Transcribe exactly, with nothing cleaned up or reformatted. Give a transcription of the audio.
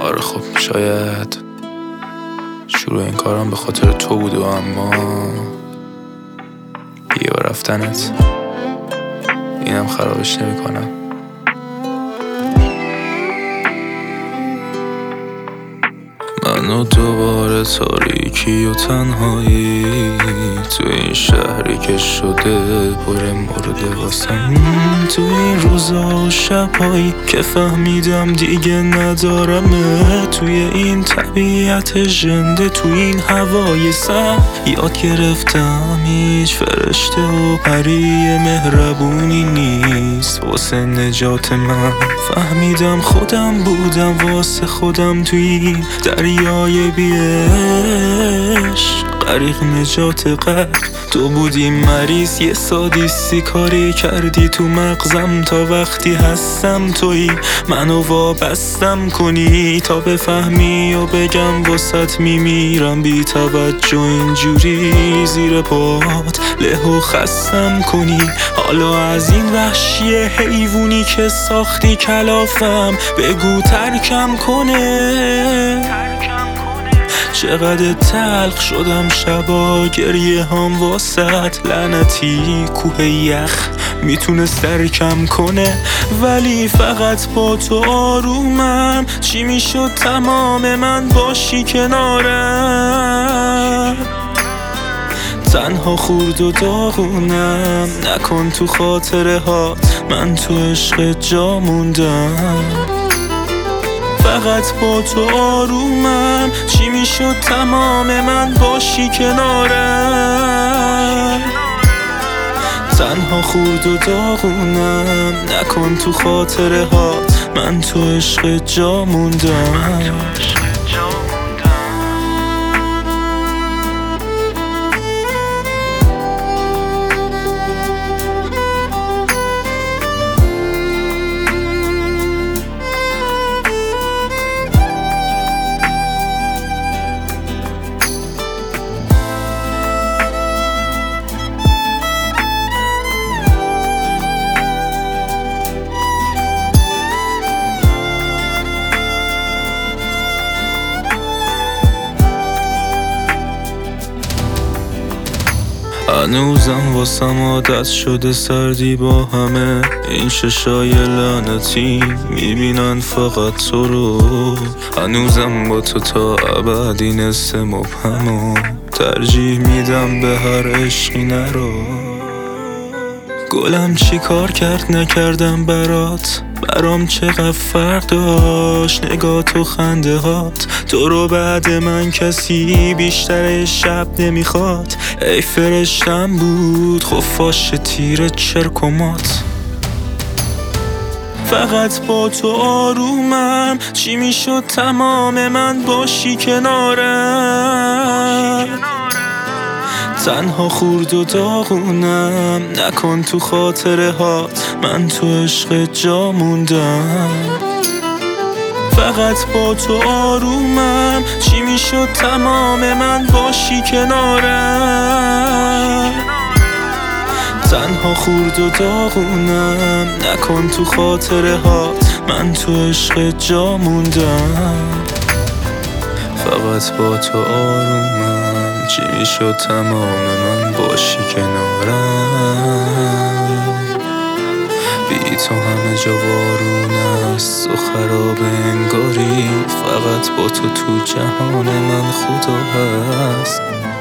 آره خب شاید شروع این کارم به خاطر تو بود و اما دیگه با رفتنت اینم خرابش نمی کنم. من و دوباره تاریکی و تنهایی تو این شهری که شده پر مورد واسم، تو این روزا و شبایی که فهمیدم دیگه ندارمه، توی این طبیعت ژنده، تو این هوای سرد یاد گرفتم هیچ فرشته و پری مهربونی نیست واسه نجات من. فهمیدم خودم بودم واسه خودم توی این دریای بیش غریق نجات غرق. تو بودی مریض یه سادیسی کاری کردی تو مغزم تا وقتی هستم تویی منو وابستم کنی تا بفهمی و بگم واسط میمیرم بی توجه اینجوری زیر پات له و خستم کنی. حالا از این وحشی حیوونی که ساختی کلافم بگو ترکم کنه. چقدر تلخ شدم شبا گریه هم واسط، لعنتی کوه یخ میتونه سرکم کنه ولی فقط با تو آرومم. چی میشد تمام من باشی کنارم، تنها خورد و داغونم نکن تو خاطره ها من تو عشق جا موندم. فقط با تو آرومم چی میشد تمام من باشی کنارم، تنها خورد و داغونم نکن تو خاطره ها من تو عشق جا موندم. هنوزم واسم عادت شده سردی با همه این چشای لعنتی میبینن فقط تو رو. هنوزم با تو تا ابد این حس مبهمو ترجیح میدم به هر عشقی نرو. گلم چی کار کرد نکردم برات، برام چقدر فرق داشت نگات و خنده هات. تو رو بعد من کسی بیشتر شب نمیخواد، ای فرشتم بود خفاش تیر چرکمات. فقط با تو آرومم چی میشد تمام من باشی کنارم، تنها خورد و داغونم نکن تو خاطره هات من تو عشق جا موندم. فقط با تو آرومم چی میشد تمام من باشی کنارم، تنها خورد و داغونم نکن تو خاطره هات من تو عشق جا موندم. فقط با تو آرومم چی میشد تمام من باشی کنارم، بی تو همه جا وارون است و خراب انگاری، فقط با تو تو جهان من خدا هست.